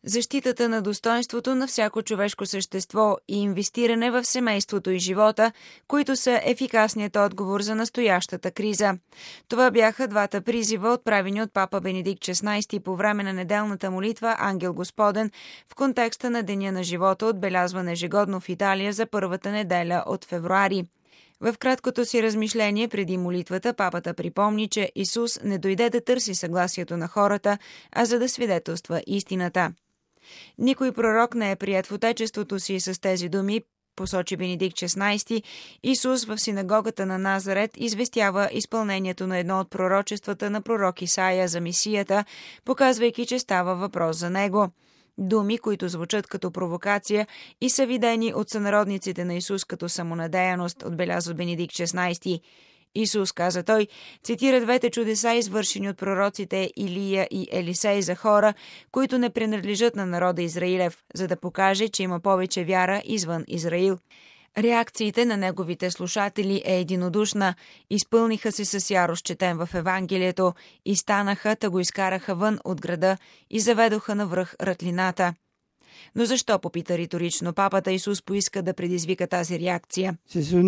защитата на достоинството на всяко човешко същество и инвестиране в семейството и живота, които са ефикасният отговор за настоящата криза. Това бяха двата призива, отправени от папа Бенедикт XVI по време на неделната молитва Ангел Господен в контекста на Деня на живота, отбелязван ежегодно в Италия за първата неделя от февруари. В краткото си размишление преди молитвата папата припомни, че Исус не дойде да търси съгласието на хората, а за да свидетелства истината. Никой пророк не е приет в отечеството си с тези думи, посочи Бенедикт XVI. Исус в синагогата на Назарет известява изпълнението на едно от пророчествата на пророк Исаия за Месията, показвайки, че става въпрос за него. Думи, които звучат като провокация и са видени от сънародниците на Исус като самонадеяност, отбелязва Бенедикт XVI. Исус, каза той, цитира двете чудеса, извършени от пророците Илия и Елисей за хора, които не принадлежат на народа Израилев, за да покаже, че има повече вяра извън Израил. Реакциите на неговите слушатели е единодушна. Изпълниха се с ярост, четен в Евангелието, и станаха, та го изкараха вън от града и заведоха навръх ратлината. Но защо, попита риторично папата, Исус поиска да предизвика тази реакция?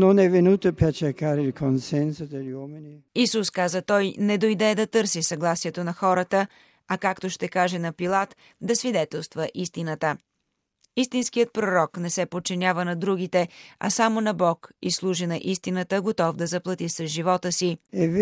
Исус, каза той, не дойде да търси съгласието на хората, а както ще каже на Пилат, да свидетелства истината. Истинският пророк не се подчинява на другите, а само на Бог и служи на истината, готов да заплати с живота си.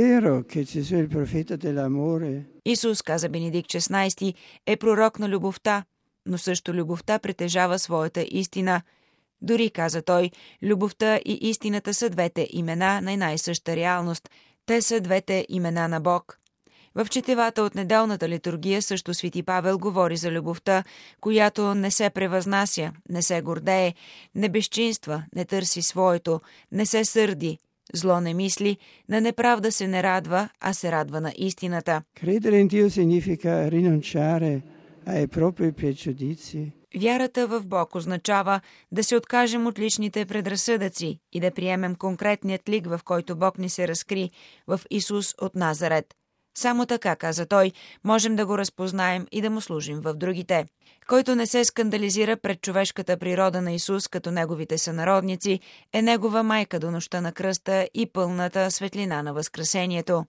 Исус, каза Бенедикт XVI, е пророк на любовта, но също любовта притежава своята истина. Дори, каза той, любовта и истината са двете имена на една и съща реалност. Те са двете имена на Бог. В четивата от неделната литургия също свети Павел говори за любовта, която не се превъзнася, не се гордее, не безчинства, не търси своето, не се сърди, зло не мисли, на неправда се не радва, а се радва на истината. Вярата в Бог означава да се откажем от личните предразсъдъци и да приемем конкретният лик, в който Бог ни се разкри, в Исус от Назарет. Само така, каза той, можем да го разпознаем и да му служим в другите. Който не се скандализира пред човешката природа на Исус като неговите сънародници, е негова майка до нощта на кръста и пълната светлина на Възкресението.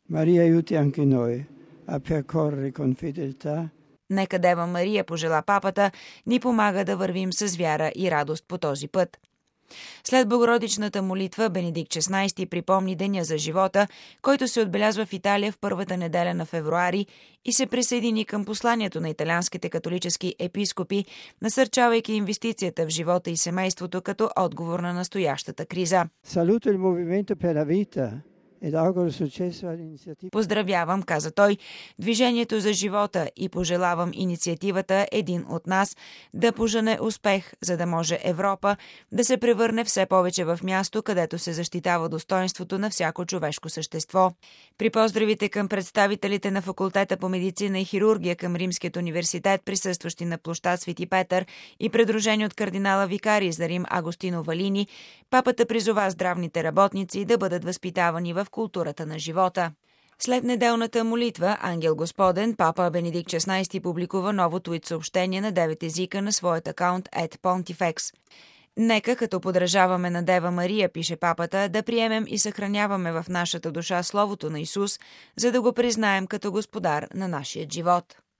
Нека Дева Мария, пожела папата, ни помага да вървим с вяра и радост по този път. След богородичната молитва Бенедикт XVI припомни Деня за живота, който се отбелязва в Италия в първата неделя на февруари и се присъедини към посланието на италианските католически епископи, насърчавайки инвестицията в живота и семейството като отговор на настоящата криза. Поздравявам, каза той, движението за живота и пожелавам инициативата един от нас да пожене успех, за да може Европа да се превърне все повече в място, където се защитава достоинството на всяко човешко същество. При поздравите към представителите на факултета по медицина и хирургия към Римският университет, присъстващи на площад Свети Петър и придружени от кардинала викарий за Рим Агостино Валини, папата призова здравните работници да бъдат възпитавани в културата на живота. След неделната молитва Ангел Господен, папа Бенедикт XVI публикува ново твит съобщение на 9 езика на своят акаунт @Pontifex. Нека, като подражаваме на Дева Мария, пише папата, да приемем и съхраняваме в нашата душа Словото на Исус, за да го признаем като Господар на нашия живот.